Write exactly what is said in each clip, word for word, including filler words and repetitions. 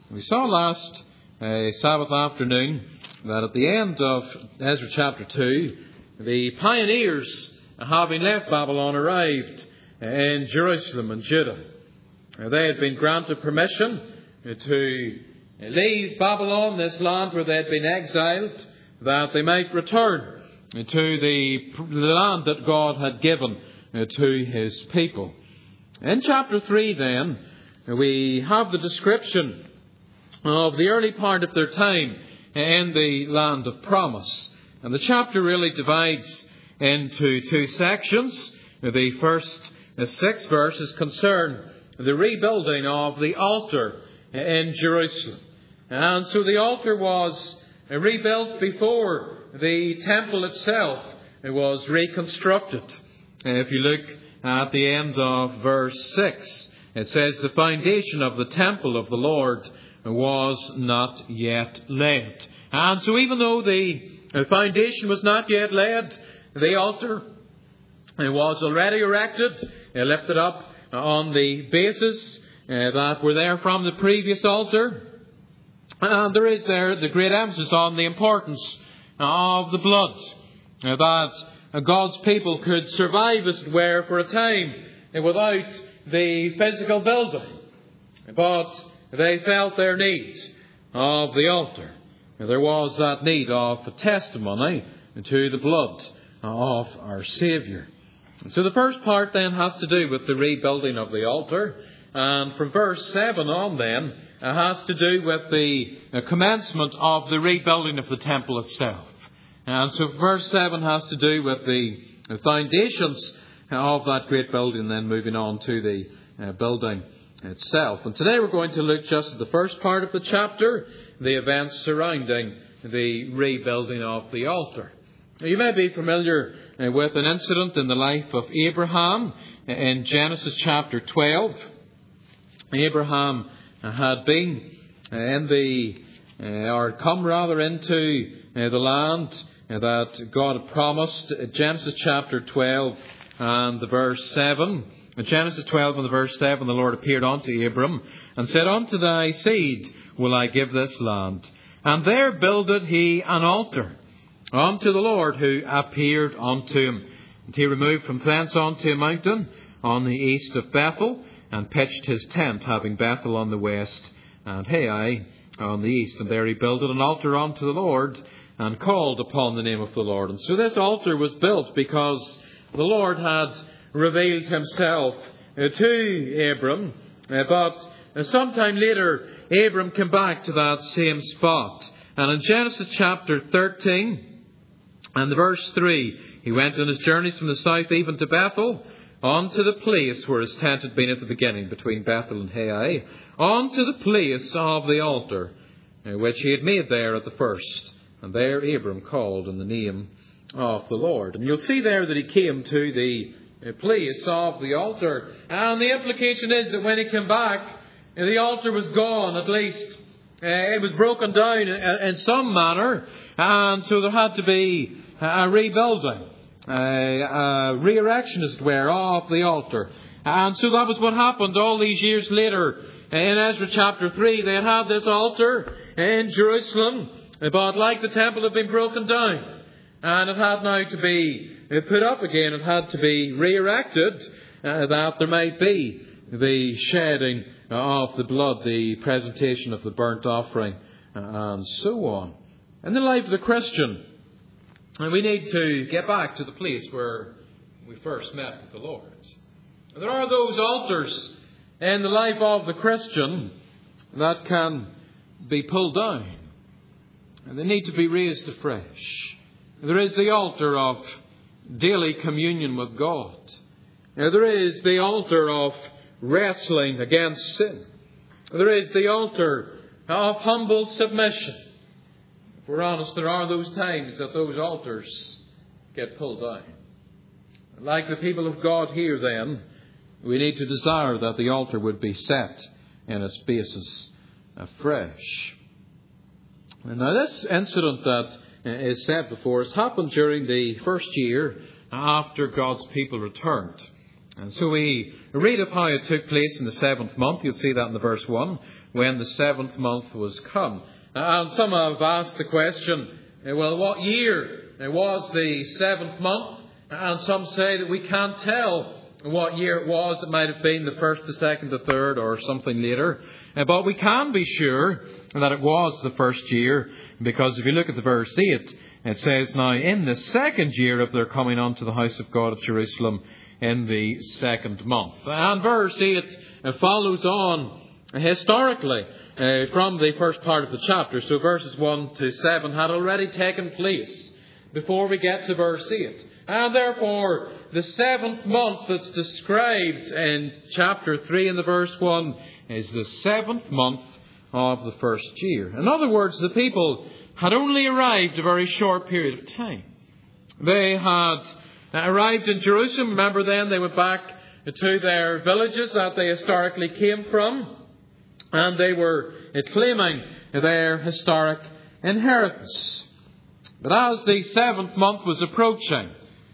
We saw last uh, Sabbath afternoon that at the end of Ezra chapter two, the pioneers, having left Babylon, arrived in Jerusalem and Judah. They had been granted permission to leave Babylon, this land where they had been exiled, that they might return to the land that God had given to His people. In chapter three, then, we have the description of the early part of their time in the land of promise. And the chapter really divides into two sections. The first six verses concern the rebuilding of the altar in Jerusalem. And so the altar was rebuilt before the temple itself was reconstructed. If you look at the end of verse six, it says, "The foundation of the temple of the Lord was not yet laid." And so even though the foundation was not yet laid, the altar was already erected, lifted up on the bases that were there from the previous altar. And there is there the great emphasis on the importance of the blood, that God's people could survive, as it were, for a time without the physical building. But they felt their need of the altar. There was that need of a testimony to the blood of our Saviour. And so the first part then has to do with the rebuilding of the altar. And from verse seven on then, it has to do with the commencement of the rebuilding of the temple itself. And so verse seven has to do with the foundations of that great building, then moving on to the building itself. And today we're going to look just at the first part of the chapter, the events surrounding the rebuilding of the altar. You may be familiar with an incident in the life of Abraham in Genesis chapter twelve. Abraham had been in the, or come rather into the land that God had promised. Genesis chapter twelve and the verse seven. In Genesis twelve and the verse seven, the Lord appeared unto Abram and said, "Unto thy seed will I give this land. And there builded he an altar unto the Lord who appeared unto him. And he removed from thence unto a mountain on the east of Bethel, and pitched his tent, having Bethel on the west and Hai on the east. And there he builded an altar unto the Lord, and called upon the name of the Lord." And so this altar was built because the Lord had revealed Himself to Abram. But sometime later, Abram came back to that same spot. And in Genesis chapter thirteen and the verse three, he went on his journeys from the south even to Bethel, unto the place where his tent had been at the beginning, between Bethel and Hai, unto the place of the altar, which he had made there at the first. And there Abram called on the name of the Lord. And you'll see there that he came to the place of the altar. And the implication is that when he came back, the altar was gone, at least. Uh, it was broken down in some manner. And so there had to be a rebuilding, a, a re-erection, as it were, of the altar. And so that was what happened all these years later. In Ezra chapter three, they had had this altar in Jerusalem, but like the temple, had been broken down. And it had now to be put up again. It had to be re-erected, uh, that there might be the shedding of the blood, the presentation of the burnt offering, uh, and so on. In the life of the Christian, we need to get back to the place where we first met with the Lord. And there are those altars in the life of the Christian that can be pulled down. And they need to be raised afresh. There is the altar of daily communion with God. Now, there is the altar of wrestling against sin. There is the altar of humble submission. If we're honest, there are those times that those altars get pulled down. Like the people of God here, then, we need to desire that the altar would be set in its basis afresh. And now, this incident that is set before us happened during the first year after God's people returned. And so we read of how it took place in the seventh month. You'll see that in the verse one. when the seventh month was come. And some have asked the question, well, what year was the seventh month? And some say that we can't tell what year it was. It might have been the first, the second, the third, or something later. But we can be sure that it was the first year, because if you look at the verse eight, it says, now in the second year of their coming unto the house of God at Jerusalem, in the second month. And verse eight follows on historically uh, from the first part of the chapter. So verses one to seven had already taken place before we get to verse eight. And therefore, the seventh month that's described in chapter three in the verse one is the seventh month of the first year. In other words, the people had only arrived a very short period of time. They had arrived in Jerusalem. Remember then, they went back to their villages that they historically came from, and they were claiming their historic inheritance. But as the seventh month was approaching,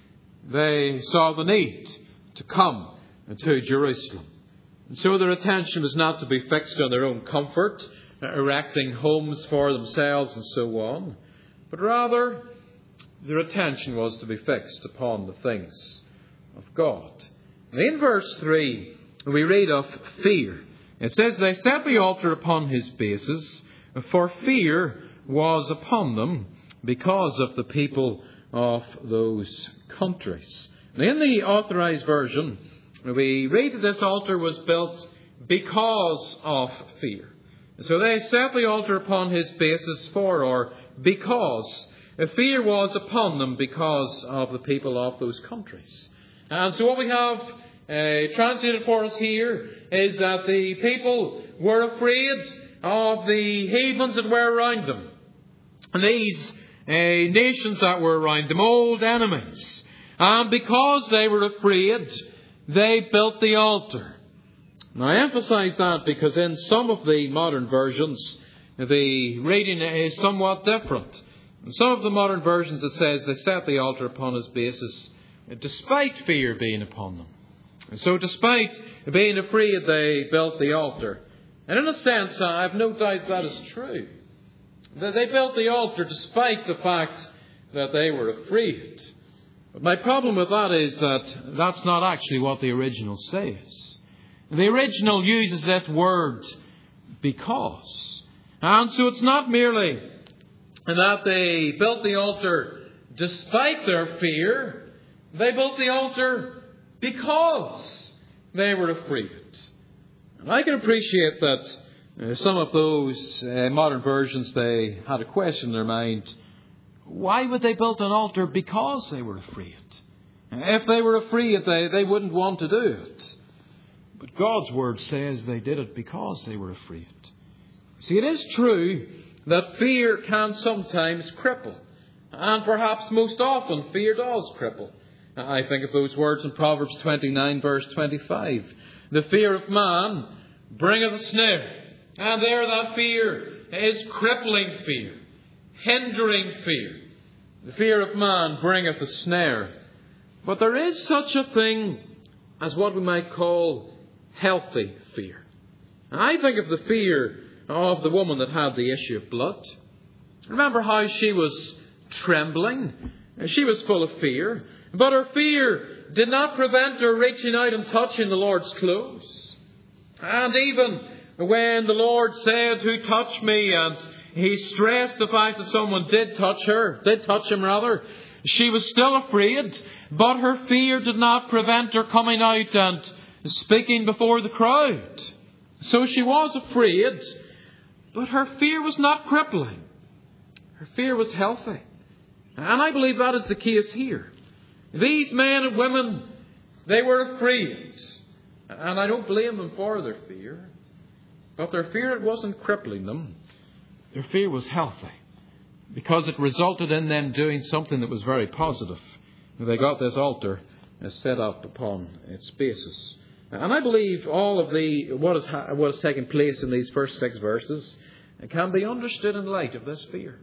they saw the need to come to Jerusalem. And so their attention was not to be fixed on their own comfort, erecting homes for themselves and so on, but rather their attention was to be fixed upon the things of God. And in verse three, we read of fear. It says, they set the altar upon his bases, for fear was upon them because of the people of those countries. In the Authorized Version, we read that this altar was built because of fear. So they set the altar upon his basis for, or because, fear was upon them because of the people of those countries. And so what we have uh, translated for us here is that the people were afraid of the heathens that were around them. And these uh, nations that were around them, old enemies. And because they were afraid, they built the altar. Now I emphasize that because in some of the modern versions, the reading is somewhat different. In some of the modern versions it says they set the altar upon his basis despite fear being upon them. And so despite being afraid, they built the altar. And in a sense, I have no doubt that is true. That they built the altar despite the fact that they were afraid. But my problem with that is that that's not actually what the original says. The original uses this word, because. And so it's not merely that they built the altar despite their fear. They built the altar because they were afraid. And I can appreciate that uh, some of those uh, modern versions, they had a question in their mind. Why would they build an altar? Because they were afraid. If they were afraid, they, they wouldn't want to do it. But God's word says they did it because they were afraid. See, it is true that fear can sometimes cripple. And perhaps most often fear does cripple. I think of those words in Proverbs twenty-nine, verse twenty-five. The fear of man bringeth a snare. And there that fear is crippling fear, hindering fear. The fear of man bringeth a snare. But there is such a thing as what we might call healthy fear. And I think of the fear of the woman that had the issue of blood. Remember how she was trembling? She was full of fear. But her fear did not prevent her reaching out and touching the Lord's clothes. And even when the Lord said, "Who touched me?" and he stressed the fact that someone did touch her, did touch him rather, she was still afraid. But her fear did not prevent her coming out and speaking before the crowd. So she was afraid, but her fear was not crippling. Her fear was healthy. And I believe that is the case here. These men and women, they were afraid. And I don't blame them for their fear. But their fear, it wasn't crippling them. Their fear was healthy. Because it resulted in them doing something that was very positive. They got this altar set up upon its basis. And I believe all of the what has, what has taken place in these first six verses can be understood in light of this fear.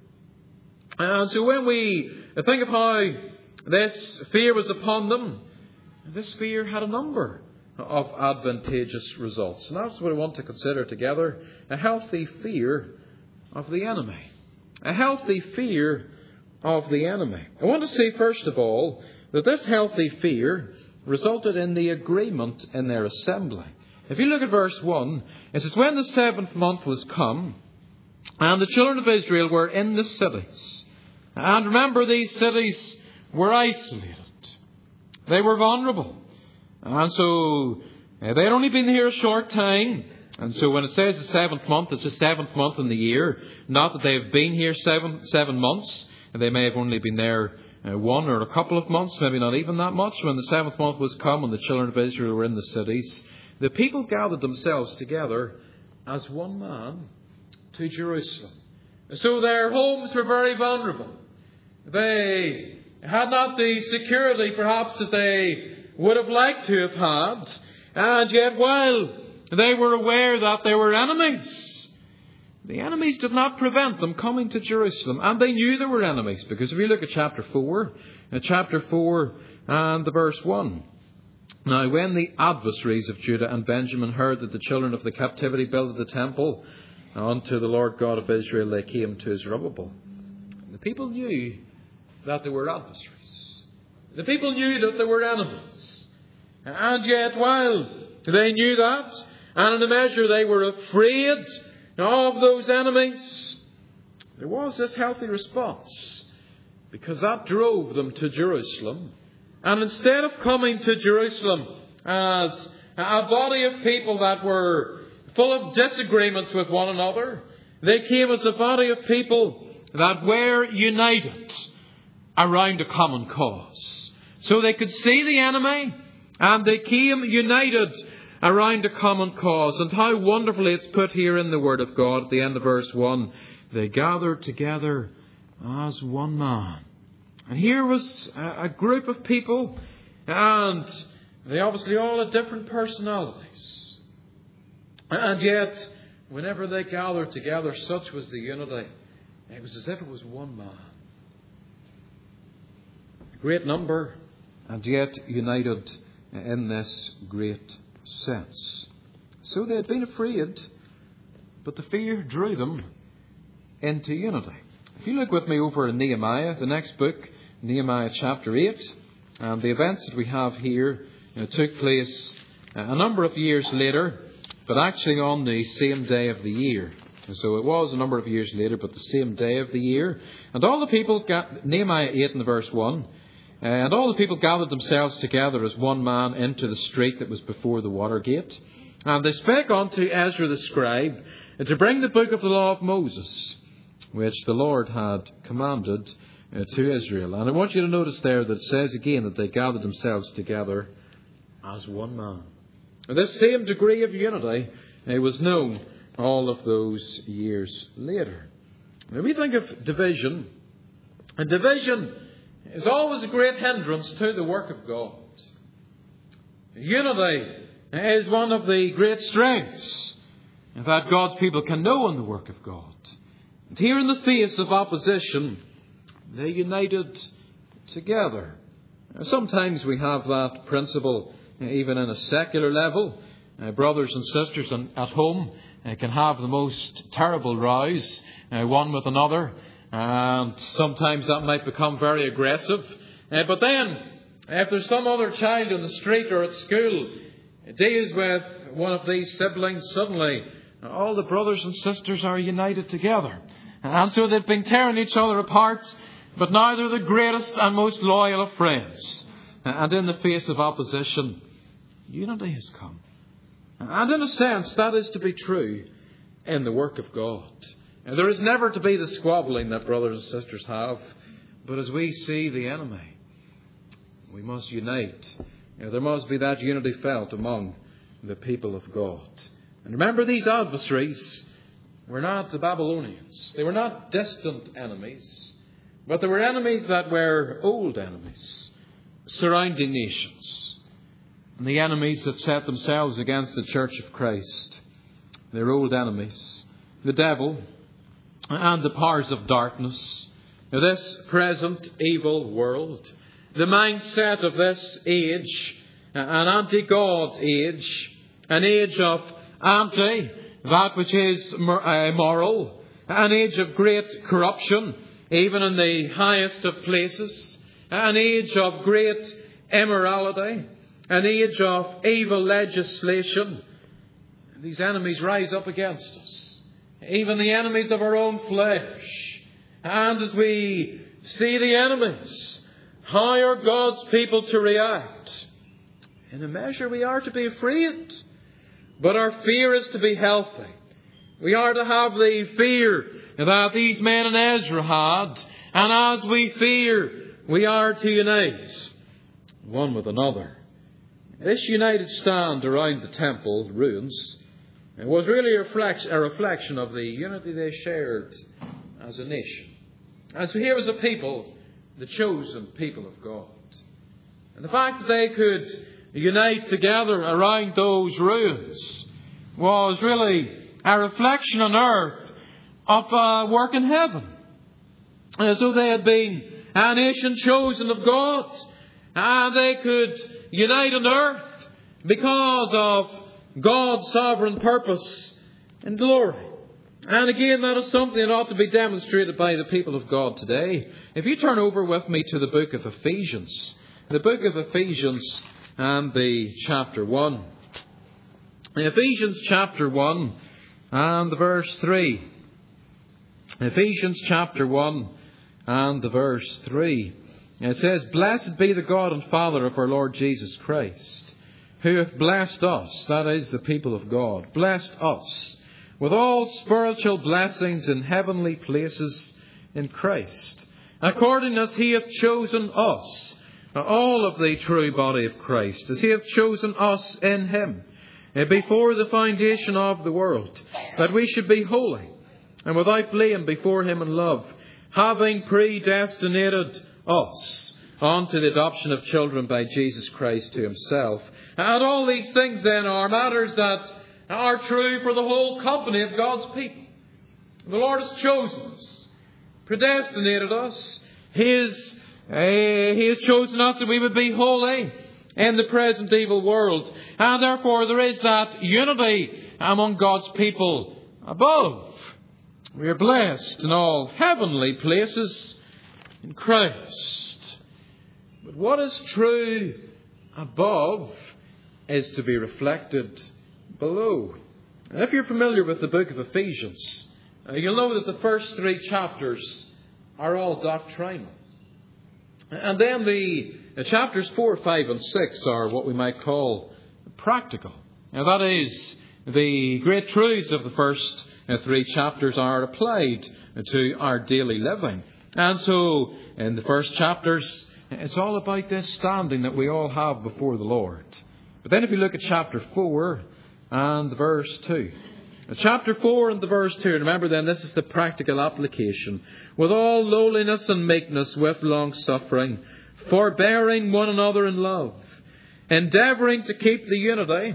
And so when we think of how this fear was upon them, this fear had a number of advantageous results. And that's what we want to consider together. A healthy fear of the enemy. A healthy fear of the enemy. I want to say, first of all, that this healthy fear resulted in the agreement in their assembly. If you look at verse one, it says, when the seventh month was come, and the children of Israel were in the cities. And remember, these cities were isolated. They were vulnerable. And so uh, they had only been here a short time. And so when it says the seventh month, it's the seventh month in the year. Not that they have been here seven, seven months. They may have only been there uh, one or a couple of months, maybe not even that much. When the seventh month was come and the children of Israel were in the cities, the people gathered themselves together as one man to Jerusalem. So their homes were very vulnerable. They had not the security perhaps that they would have liked to have had. And yet while they were aware that there were enemies, the enemies did not prevent them coming to Jerusalem. And they knew there were enemies, because if you look at chapter four, uh, chapter four and the verse one. Now when the adversaries of Judah and Benjamin heard that the children of the captivity builded the temple unto the Lord God of Israel, they came to Zerubbabel. The people knew that there were adversaries. The people knew that there were enemies. And yet while they knew that, and in a measure they were afraid of those enemies, there was this healthy response, because that drove them to Jerusalem. And instead of coming to Jerusalem as a body of people that were full of disagreements with one another, they came as a body of people that were united around a common cause. So they could see the enemy, and they came united around a common cause. And how wonderfully it's put here in the Word of God at the end of verse one. They gathered together as one man. And here was a group of people, and they obviously all had different personalities. And yet, whenever they gathered together, such was the unity. It was as if it was one man. A great number, and yet united in this great sense. So they had been afraid, but the fear drew them into unity. If you look with me over in Nehemiah, the next book, Nehemiah chapter eight, and the events that we have here you know, took place a number of years later, but actually on the same day of the year. And so it was a number of years later, but the same day of the year. And all the people, Nehemiah eight in the verse one, and all the people gathered themselves together as one man into the street that was before the water gate. And they spake unto Ezra the scribe to bring the book of the law of Moses, which the Lord had commanded uh, to Israel. And I want you to notice there that it says again that they gathered themselves together as one man. And this same degree of unity uh, was known all of those years later. Now we think of division, and division is always a great hindrance to the work of God. Unity is one of the great strengths that God's people can know in the work of God. And here in the face of opposition, they united together. Sometimes we have that principle even in a secular level. Uh, brothers and sisters at home uh, can have the most terrible rows, uh, one with another. And sometimes that might become very aggressive. Uh, but then, if there's some other child in the street or at school deals with one of these siblings, suddenly all the brothers and sisters are united together. And so they've been tearing each other apart, but now they're the greatest and most loyal of friends. And in the face of opposition, unity has come. And in a sense, that is to be true in the work of God. And there is never to be the squabbling that brothers and sisters have. But as we see the enemy, we must unite. You know, there must be that unity felt among the people of God. And remember, these adversaries were not the Babylonians. They were not distant enemies. But they were enemies that were old enemies, surrounding nations. And the enemies that set themselves against the Church of Christ. They're old enemies. The devil and the powers of darkness. Now, this present evil world. The mindset of this age. an anti-God age, an age of anti that which is moral, an age of great corruption, even in the highest of places, an age of great immorality, an age of evil legislation. These enemies rise up against us, even the enemies of our own flesh. And as we see the enemies, how are God's people to react? In a measure, we are to be afraid, but our fear is to be healthy. We are to have the fear that these men in Ezra had, and as we fear, we are to unite one with another. This united stand around the temple ruins was really a reflection, a reflection of the unity they shared as a nation. And so here was a people, the chosen people of God. And the fact that they could unite together around those ruins was really a reflection on earth of a work in heaven. As though they had been a nation chosen of God, and they could unite on earth because of God's sovereign purpose and glory. And again, that is something that ought to be demonstrated by the people of God today. If you turn over with me to the book of Ephesians, the book of Ephesians and the chapter one. Ephesians chapter one and the verse three. Ephesians chapter one and the verse three. It says, "Blessed be the God and Father of our Lord Jesus Christ, who hath blessed us," that is, the people of God, "blessed us with all spiritual blessings in heavenly places in Christ, according as he hath chosen us," all of the true body of Christ, "as he hath chosen us in him before the foundation of the world, that we should be holy and without blame before him in love, having predestinated us unto the adoption of children by Jesus Christ to himself." And all these things then are matters that are true for the whole company of God's people. The Lord has chosen us, predestinated us. He has, uh, he has chosen us that we would be holy in the present evil world. And therefore there is that unity among God's people above. We are blessed in all heavenly places in Christ. But what is true above is to be reflected below. And if you're familiar with the book of Ephesians, uh, you'll know that the first three chapters are all doctrinal. And then the uh, chapters four, five and six are what we might call practical. Now that is, the great truths of the first uh, three chapters are applied to our daily living. And so in the first chapters, it's all about this standing that we all have before the Lord. But then if you look at chapter four and verse two. Chapter four and the verse two. Remember then, this is the practical application. "With all lowliness and meekness, with long suffering, forbearing one another in love, endeavouring to keep the unity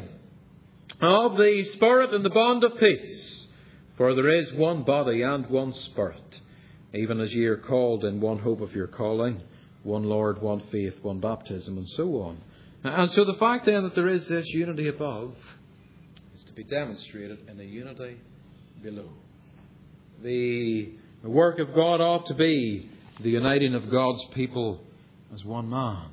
of the Spirit in the bond of peace. For there is one body and one Spirit, even as ye are called in one hope of your calling, one Lord, one faith, one baptism," and so on. And so the fact then that there is this unity above is to be demonstrated in a unity below. The work of God ought to be the uniting of God's people as one man.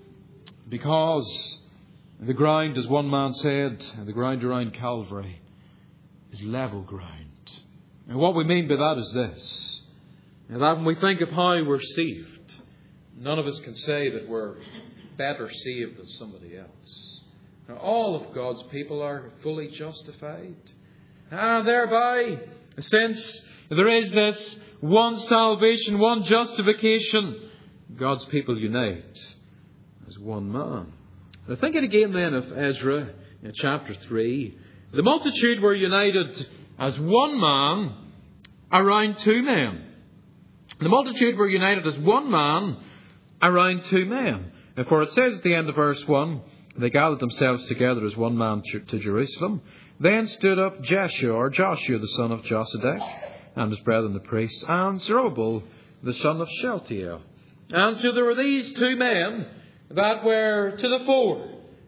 Because the ground, as one man said, the ground around Calvary is level ground. And what we mean by that is this: that when we think of how we're saved, none of us can say that we're better saved than somebody else. Now, all of God's people are fully justified. And thereby, since there is this one salvation, one justification, God's people unite as one man. Now, thinking again then of Ezra in chapter three, the multitude were united as one man around two men. The multitude were united as one man around two men. For it says at the end of verse one, "They gathered themselves together as one man to Jerusalem. Then stood up Jeshua, or Joshua, the son of Josedek, and his brethren the priests, and Zerubbabel, the son of Shealtiel." And so there were these two men that were to the fore.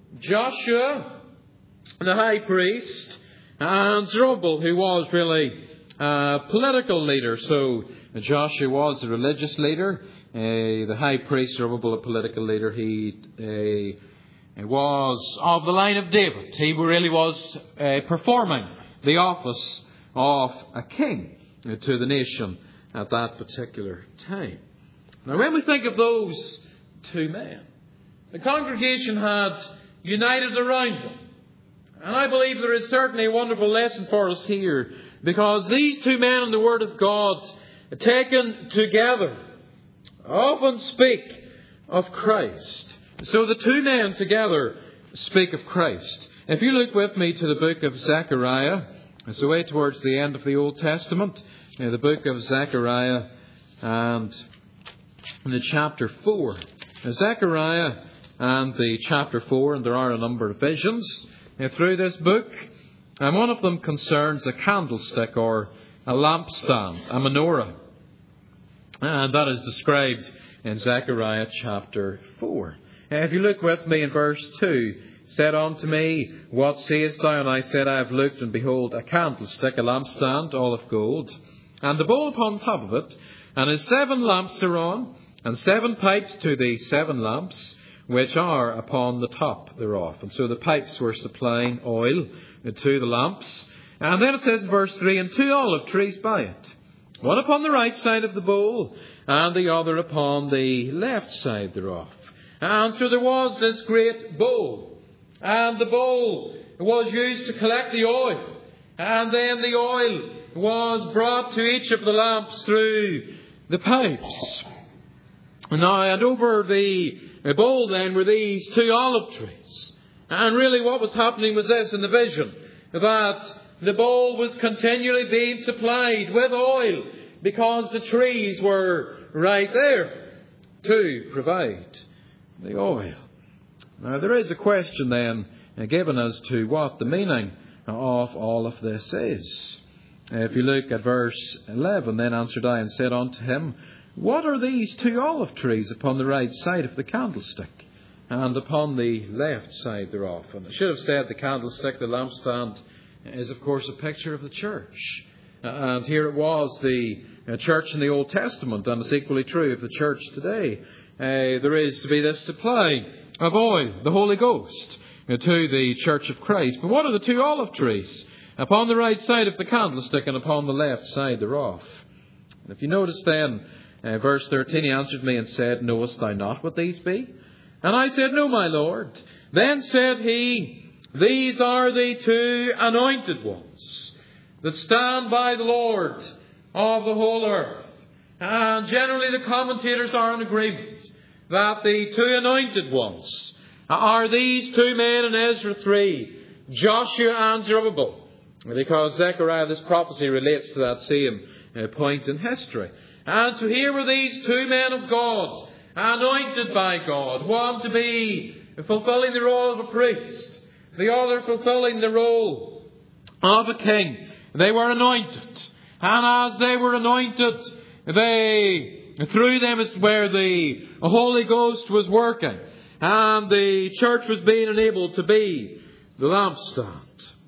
Joshua, the high priest, and Zerubbabel, who was really a political leader. So Joshua was a religious leader, uh, the high priest, Zerubbabel, a political leader. He uh, was of the line of David. He really was uh, performing the office of a king to the nation at that particular time. Now, when we think of those two men, the congregation had united around them. And I believe there is certainly a wonderful lesson for us here, because these two men in the Word of God, taken together, often speak of Christ. So the two men together speak of Christ. If you look with me to the book of Zechariah, it's away towards the end of the Old Testament, the book of Zechariah and the chapter four. Zechariah and the chapter four, and there are a number of visions through this book, and one of them concerns a candlestick or a lampstand, a menorah, and that is described in Zechariah chapter four. If you look with me in verse two, said unto me, What sayest thou? And I said, I have looked, and behold, a candlestick, a lampstand, all of gold, and the bowl upon top of it, and his seven lamps thereon, and seven pipes to the seven lamps, which are upon the top thereof. And so the pipes were supplying oil to the lamps. And then it says in verse three, And two olive trees by it, one upon the right side of the bowl, and the other upon the left side thereof. And so there was this great bowl, and the bowl was used to collect the oil, and then the oil was brought to each of the lamps through the pipes. Now, and over the bowl then were these two olive trees. And really what was happening was this in the vision, that the bowl was continually being supplied with oil, because the trees were right there to provide the oil. Now, there is a question then given as to what the meaning of all of this is. If you look at verse eleven, Then answered I and said unto him, What are these two olive trees upon the right side of the candlestick, and upon the left side thereof? And I should have said the candlestick, the lampstand, is of course a picture of the church. And here it was, the church in the Old Testament, and it's equally true of the church today. Uh, there is to be this supply of oil, the Holy Ghost, uh, to the church of Christ. But what are the two olive trees? Upon the right side of the candlestick, and upon the left side thereof. And if you notice then, uh, verse thirteen, He answered me and said, Knowest thou not what these be? And I said, No, my Lord. Then said he, These are the two anointed ones that stand by the Lord of the whole earth. And generally the commentators are in agreement that the two anointed ones are these two men in Ezra three, Joshua and Zerubbabel, because Zechariah, this prophecy relates to that same uh, point in history. And so here were these two men of God, anointed by God, one to be fulfilling the role of a priest, the other fulfilling the role of a king. They were anointed. And as they were anointed, they, through them is where the Holy Ghost was working. And the church was being enabled to be the lampstand.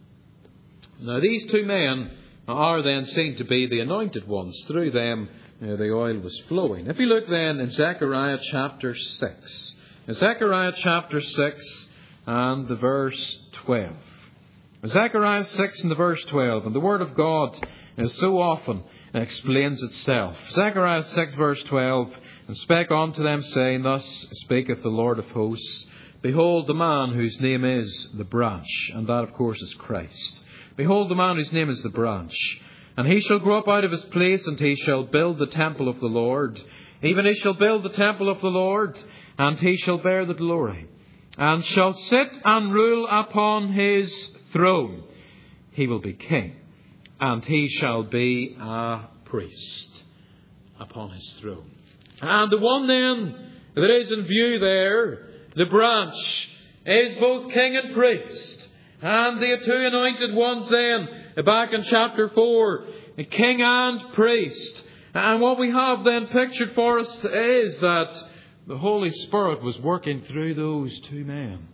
Now these two men are then seen to be the anointed ones. Through them uh, the oil was flowing. If you look then in Zechariah chapter six. In Zechariah chapter six and the verse twelve. Zechariah six and the verse twelve. And the Word of God is so often explains itself. Zechariah six verse twelve. And spake unto them, saying, Thus speaketh the Lord of hosts, Behold the man whose name is the branch. And that of course is Christ. Behold the man whose name is the branch. And he shall grow up out of his place, and he shall build the temple of the Lord. Even he shall build the temple of the Lord, and he shall bear the glory. And shall sit and rule upon his throne. He will be king. And he shall be a priest upon his throne. And the one then that is in view there, the branch, is both king and priest. And the two anointed ones then, back in chapter four, king and priest. And what we have then pictured for us is that the Holy Spirit was working through those two men.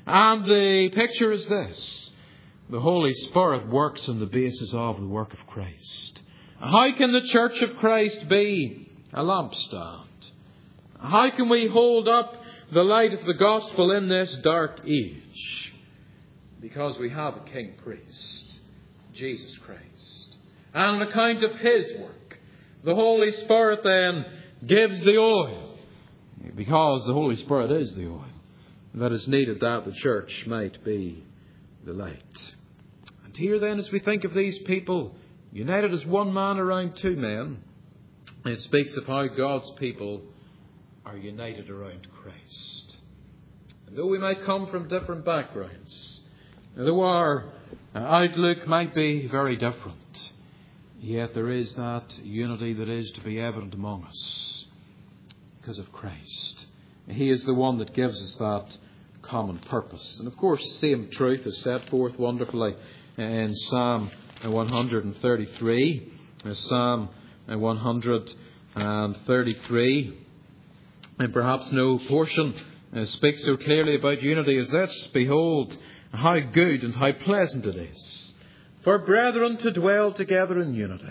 And the picture is this. The Holy Spirit works on the basis of the work of Christ. How can the Church of Christ be a lampstand? How can we hold up the light of the gospel in this dark age? Because we have a King Priest, Jesus Christ. And on account of His work, the Holy Spirit then gives the oil. Because the Holy Spirit is the oil that is needed that the church might be the light. And here then, as we think of these people united as one man around two men, it speaks of how God's people are united around Christ. And though we might come from different backgrounds, though our outlook might be very different, yet there is that unity that is to be evident among us because of Christ. He is the one that gives us that common purpose. And of course, the same truth is set forth wonderfully in Psalm one thirty-three. Psalm one thirty-three. And perhaps no portion speaks so clearly about unity as this. Behold, how good and how pleasant it is for brethren to dwell together in unity.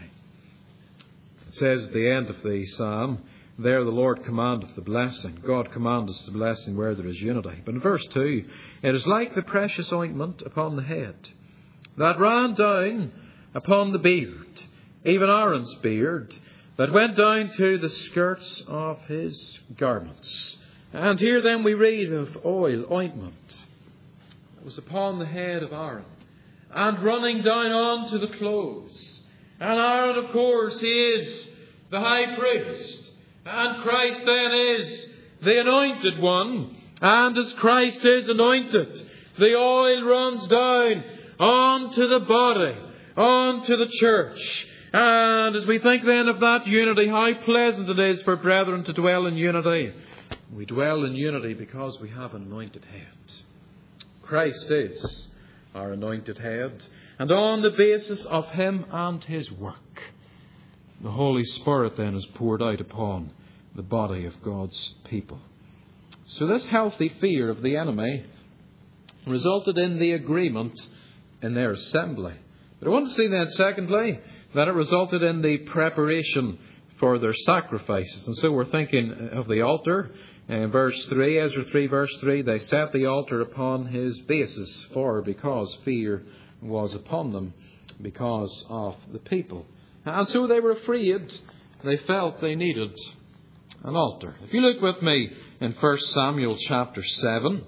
It says at the end of the psalm, there the Lord commandeth the blessing. God commandeth the blessing where there is unity. But in verse two, it is like the precious ointment upon the head that ran down upon the beard, even Aaron's beard, that went down to the skirts of his garments. And here then we read of oil, ointment. It was upon the head of Aaron, and running down onto the clothes. And Aaron, of course, he is the high priest. And Christ then is the anointed one. And as Christ is anointed, the oil runs down onto the body, onto the church. And as we think then of that unity, how pleasant it is for brethren to dwell in unity. We dwell in unity because we have an anointed head. Christ is our anointed head. And on the basis of Him and His work, the Holy Spirit then is poured out upon the body of God's people. So this healthy fear of the enemy resulted in the agreement in their assembly. But I want to see then, secondly, that it resulted in the preparation for their sacrifices. And so we're thinking of the altar. In verse three, Ezra three, verse three, they set the altar upon his basis, for because fear was upon them because of the people. And so they were afraid. They felt they needed an altar. If you look with me in First Samuel chapter seven.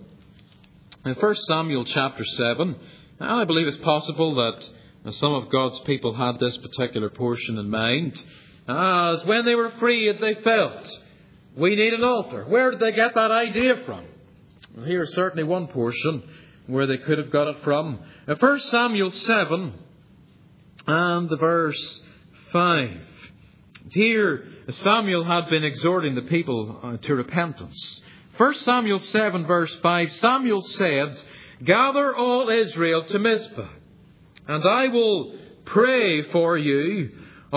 In First Samuel chapter seven, and I believe it's possible that some of God's people had this particular portion in mind. As when they were afraid, they felt, we need an altar. Where did they get that idea from? Well, here's certainly one portion where they could have got it from. In First Samuel seven and the verse five. Here, Samuel had been exhorting the people uh, to repentance. First Samuel seven verse five, Samuel said, gather all Israel to Mizpah, and I will pray for you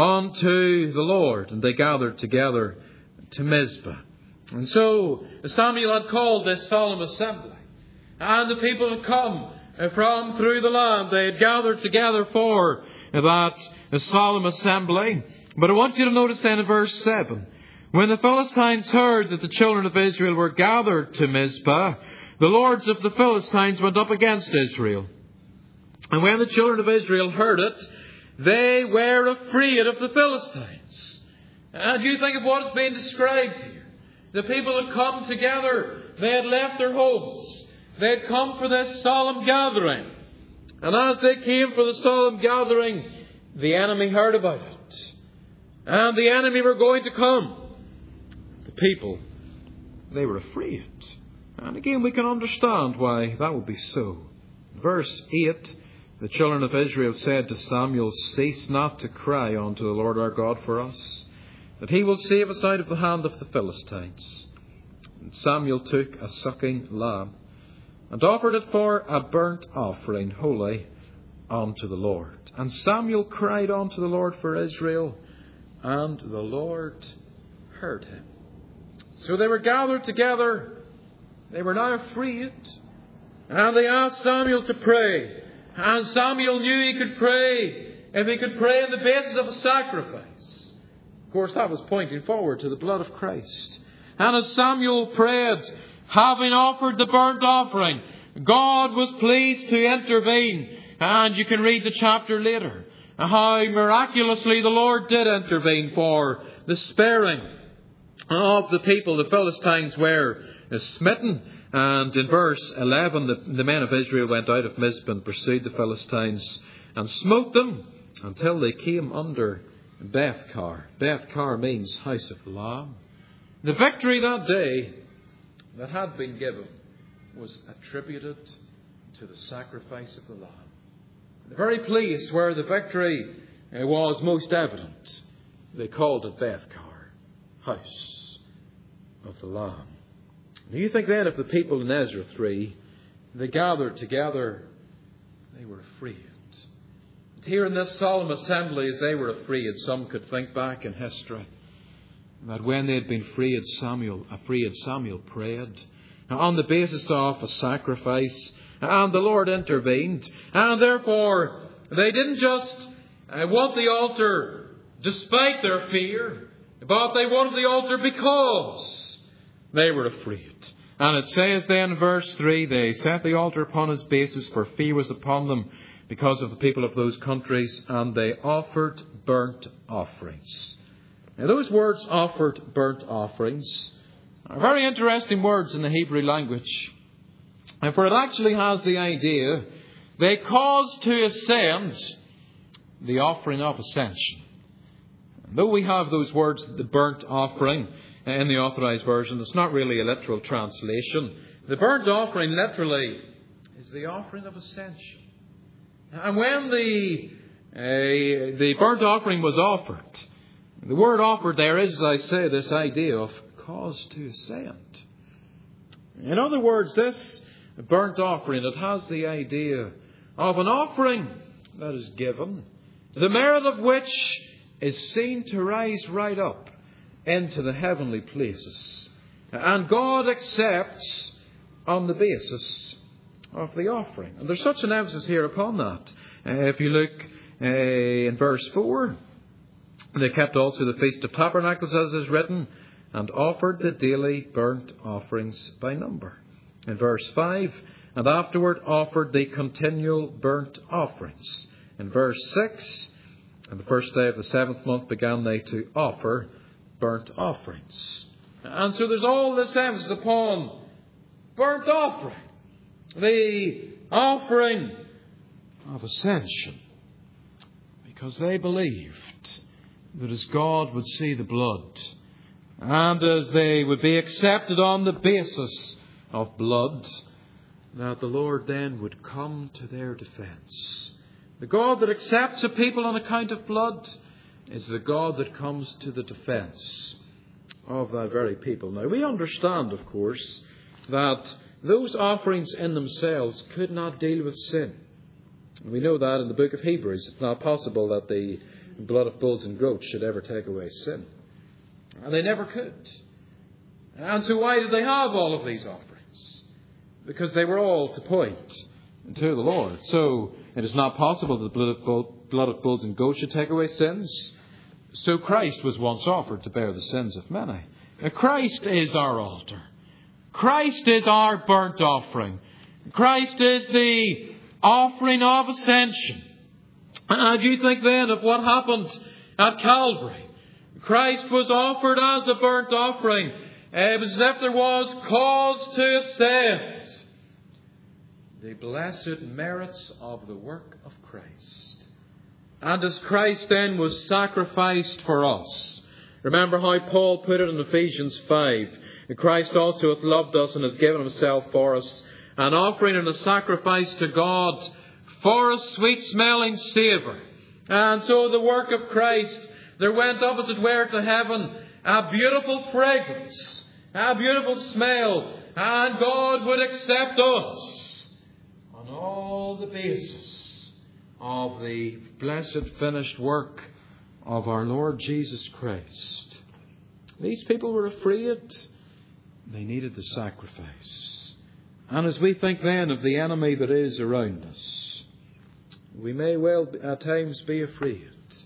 unto the Lord. And they gathered together to Mizpah. And so Samuel had called this solemn assembly. And the people had come from through the land. They had gathered together for that solemn assembly. But I want you to notice then in verse seven, when the Philistines heard that the children of Israel were gathered to Mizpah, the lords of the Philistines went up against Israel. And when the children of Israel heard it, they were afraid of the Philistines. And you think of what is being described here. The people had come together. They had left their homes. They had come for this solemn gathering. And as they came for the solemn gathering, the enemy heard about it. And the enemy were going to come. The people, they were afraid. And again, we can understand why that would be so. Verse eight, the children of Israel said to Samuel, cease not to cry unto the Lord our God for us, that He will save us out of the hand of the Philistines. And Samuel took a sucking lamb and offered it for a burnt offering holy unto the Lord. And Samuel cried unto the Lord for Israel, and the Lord heard him. So they were gathered together. They were now afraid. And they asked Samuel to pray. And Samuel knew he could pray if he could pray on the basis of a sacrifice. Of course, that was pointing forward to the blood of Christ. And as Samuel prayed, having offered the burnt offering, God was pleased to intervene. And you can read the chapter later, how miraculously the Lord did intervene for the sparing of the people. The Philistines were smitten. And in verse eleven, the, the men of Israel went out of Mizpah and pursued the Philistines and smote them until they came under Bethkar. Bethkar means house of the Lamb. The victory that day that had been given was attributed to the sacrifice of the Lamb. The very place where the victory was most evident, they called it Bethkar, house of the Lamb. Now you think then of the people in Ezra three, they gathered together, they were afraid. And here in this solemn assembly, as they were afraid, some could think back in history that when they had been freed, Samuel, afraid, Samuel prayed on the basis of a sacrifice, and the Lord intervened. And therefore, they didn't just want the altar despite their fear, but they wanted the altar because they were afraid. And it says then, verse three, they set the altar upon his basis, for fear was upon them because of the people of those countries, and they offered burnt offerings. Now, those words, offered burnt offerings, are very interesting words in the Hebrew language. And for it actually has the idea, they caused to ascend the offering of ascension. And though we have those words, the burnt offering, in the Authorized Version, it's not really a literal translation. The burnt offering literally is the offering of ascension. And when the, uh, the burnt offering was offered, the word offered there is, as I say, this idea of cause to ascend. In other words, this burnt offering, it has the idea of an offering that is given, the merit of which is seen to rise right up into the heavenly places. And God accepts on the basis of the offering. And there's such an emphasis here upon that. Uh, if you look uh, in verse four, they kept also the Feast of Tabernacles, as is written, and offered the daily burnt offerings by number. In verse five, and afterward offered the continual burnt offerings. In verse six, and the first day of the seventh month began they to offer burnt offerings. And so there's all this emphasis upon burnt offering, the offering of ascension, because they believed that as God would see the blood, and as they would be accepted on the basis of blood, that the Lord then would come to their defence. The God that accepts a people on account of blood is the God that comes to the defence of that very people. Now, we understand, of course, that those offerings in themselves could not deal with sin. We know that in the book of Hebrews. It's not possible that the blood of bulls and goats should ever take away sin. And they never could. And so why did they have all of these offerings? Because they were all to point to the Lord. So it is not possible that the blood of, bull, blood of bulls and goats should take away sins. So Christ was once offered to bear the sins of many. Now, Christ is our altar. Christ is our burnt offering. Christ is the offering of ascension. And you think then of what happened at Calvary. Christ was offered as a burnt offering. It was as if there was cause to ascend the blessed merits of the work of Christ. And as Christ then was sacrificed for us, remember how Paul put it in Ephesians five, Christ also hath loved us and hath given himself for us, an offering and a sacrifice to God for a sweet-smelling savour. And so the work of Christ, there went up, as it were, to heaven a beautiful fragrance, a beautiful smell, and God would accept us on all the basis of the blessed finished work of our Lord Jesus Christ. These people were afraid. They needed the sacrifice. And as we think then of the enemy that is around us, we may well at times be afraid.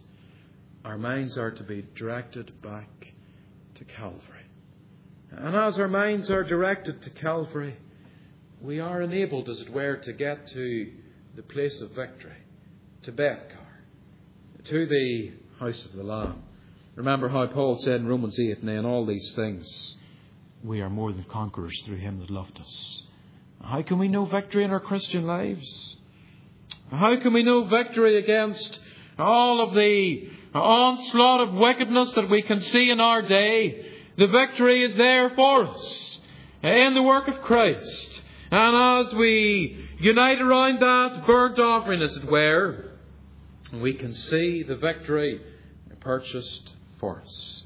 Our minds are to be directed back to Calvary. And as our minds are directed to Calvary, we are enabled, as it were, to get to the place of victory, to Bethcar, to the house of the Lamb. Remember how Paul said in Romans eight, "Nay, in all these things we are more than conquerors through him that loved us." How can we know victory in our Christian lives? How can we know victory against all of the onslaught of wickedness that we can see in our day? The victory is there for us in the work of Christ. And as we unite around that burnt offering, as it were, we can see the victory purchased for us.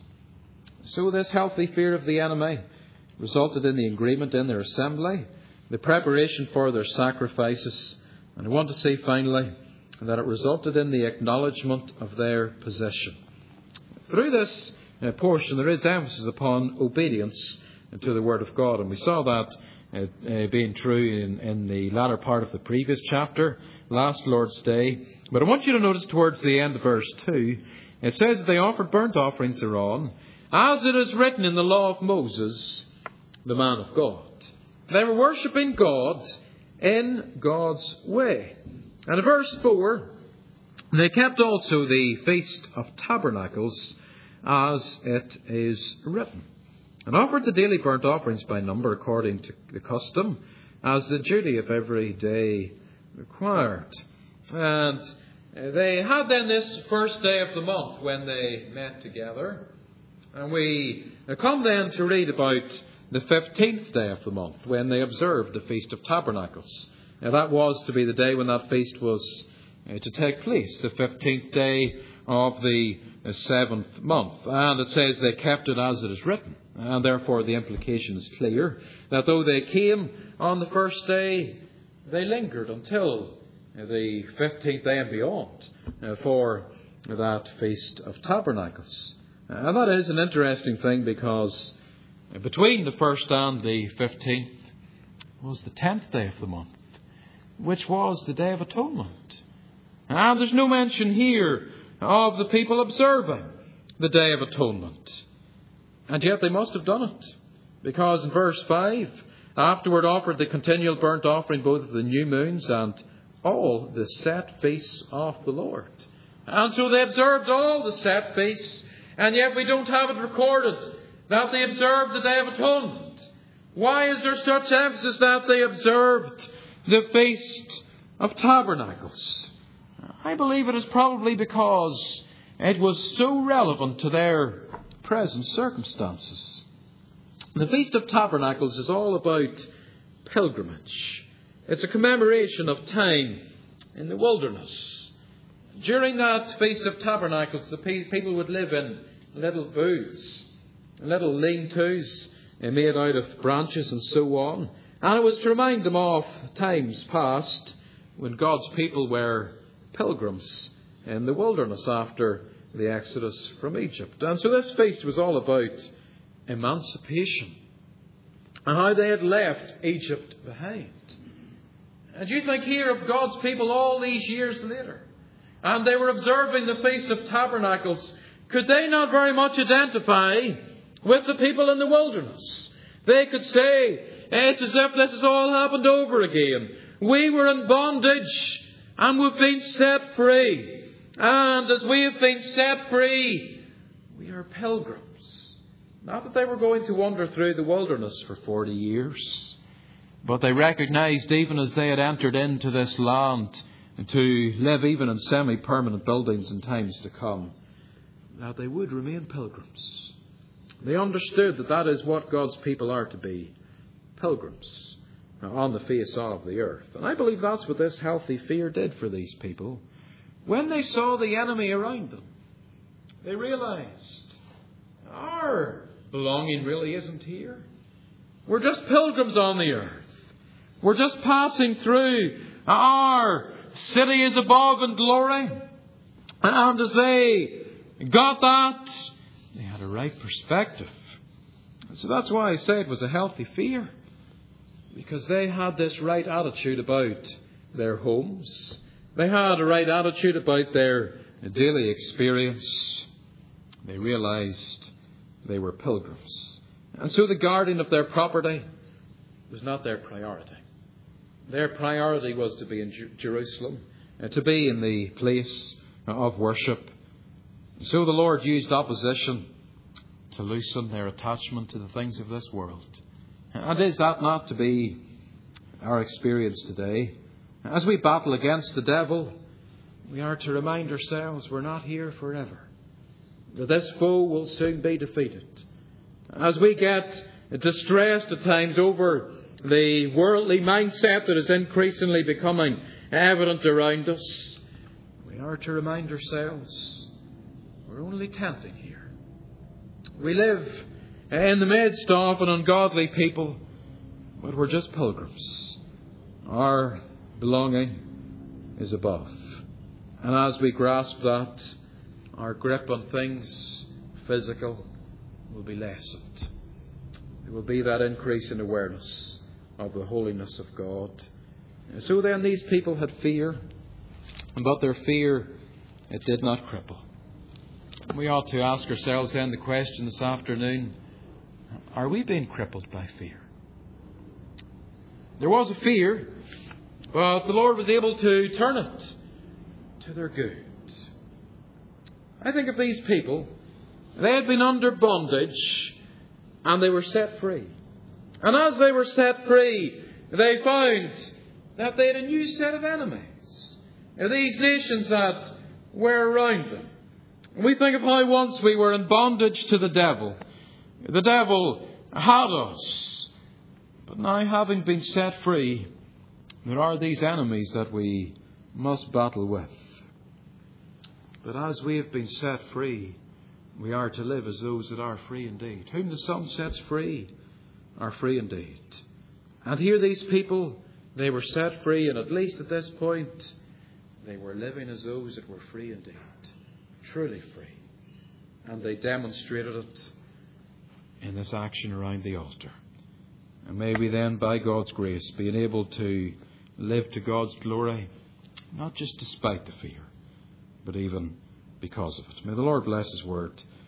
So this healthy fear of the enemy resulted in the agreement in their assembly, the preparation for their sacrifices, and I want to say finally that it resulted in the acknowledgement of their position. Through this uh, portion there is emphasis upon obedience to the Word of God, and we saw that uh, uh, being true in, in the latter part of the previous chapter, last Lord's Day. But I want you to notice towards the end of verse two, it says that they offered burnt offerings thereon, as it is written in the law of Moses, the man of God. They were worshipping God in God's way. And in verse four, they kept also the Feast of Tabernacles as it is written, and offered the daily burnt offerings by number according to the custom, as the duty of every day required. And they had then this first day of the month when they met together. And we come then to read about the fifteenth day of the month, when they observed the Feast of Tabernacles. Now that was to be the day when that feast was uh, to take place, the fifteenth day of the uh, seventh month. And it says they kept it as it is written. And therefore the implication is clear, that though they came on the first day, they lingered until uh, the fifteenth day and beyond uh, for that Feast of Tabernacles. And that is an interesting thing, because between the first and the fifteenth was the tenth day of the month, which was the Day of Atonement. And there's no mention here of the people observing the Day of Atonement. And yet they must have done it, because in verse five, afterward offered the continual burnt offering both of the new moons and all the set feasts of the Lord. And so they observed all the set feasts, and yet we don't have it recorded that they observed the Day of Atonement. Why is there such emphasis that they observed the Feast of Tabernacles? I believe it is probably because it was so relevant to their present circumstances. The Feast of Tabernacles is all about pilgrimage. It's a commemoration of time in the wilderness. During that Feast of Tabernacles, the people would live in little booths, little lean-tos made out of branches and so on. And it was to remind them of times past when God's people were pilgrims in the wilderness after the Exodus from Egypt. And so this feast was all about emancipation and how they had left Egypt behind. And you think here of God's people all these years later, and they were observing the Feast of Tabernacles. Could they not very much identify with the people in the wilderness? They could say, it's as if this has all happened over again. We were in bondage and we've been set free. And as we have been set free, we are pilgrims. Not that they were going to wander through the wilderness for forty years, but they recognized, even as they had entered into this land to live even in semi-permanent buildings in times to come, that they would remain pilgrims. They understood that that is what God's people are to be, pilgrims on the face of the earth. And I believe that's what this healthy fear did for these people. When they saw the enemy around them, they realized our belonging really isn't here. We're just pilgrims on the earth. We're just passing through. Our city is above in glory. And as they got that, they had a right perspective. So that's why I say it was a healthy fear. because they had this right attitude about their homes. They had a right attitude about their daily experience. They realized they were pilgrims. And so the guarding of their property was not their priority. Their priority was to be in Jerusalem, to be in the place of worship. So the Lord used opposition to loosen their attachment to the things of this world. And is that not to be our experience today? As we battle against the devil, we are to remind ourselves we're not here forever, that this foe will soon be defeated. As we get distressed at times over the worldly mindset that is increasingly becoming evident around us, we are to remind ourselves we're only tenting here. We live in the midst of an ungodly people, but we're just pilgrims. Our belonging is above. And as we grasp that, our grip on things physical will be lessened. There will be that increase in awareness of the holiness of God. And so then these people had fear, but their fear, it did not cripple. We ought to ask ourselves then the question this afternoon, are we being crippled by fear? There was a fear, but the Lord was able to turn it to their good. I think of these people, they had been under bondage and they were set free. And as they were set free, they found that they had a new set of enemies. These nations that were around them. We think of how once we were in bondage to the devil. The devil had us. But now, having been set free, there are these enemies that we must battle with. But as we have been set free, we are to live as those that are free indeed. Whom the Son sets free are free indeed. And here these people, they were set free, and at least at this point, they were living as those that were free indeed. Truly free. And they demonstrated it in this action around the altar. And may we then, by God's grace, be able to live to God's glory, not just despite the fear, but even because of it. May the Lord bless His word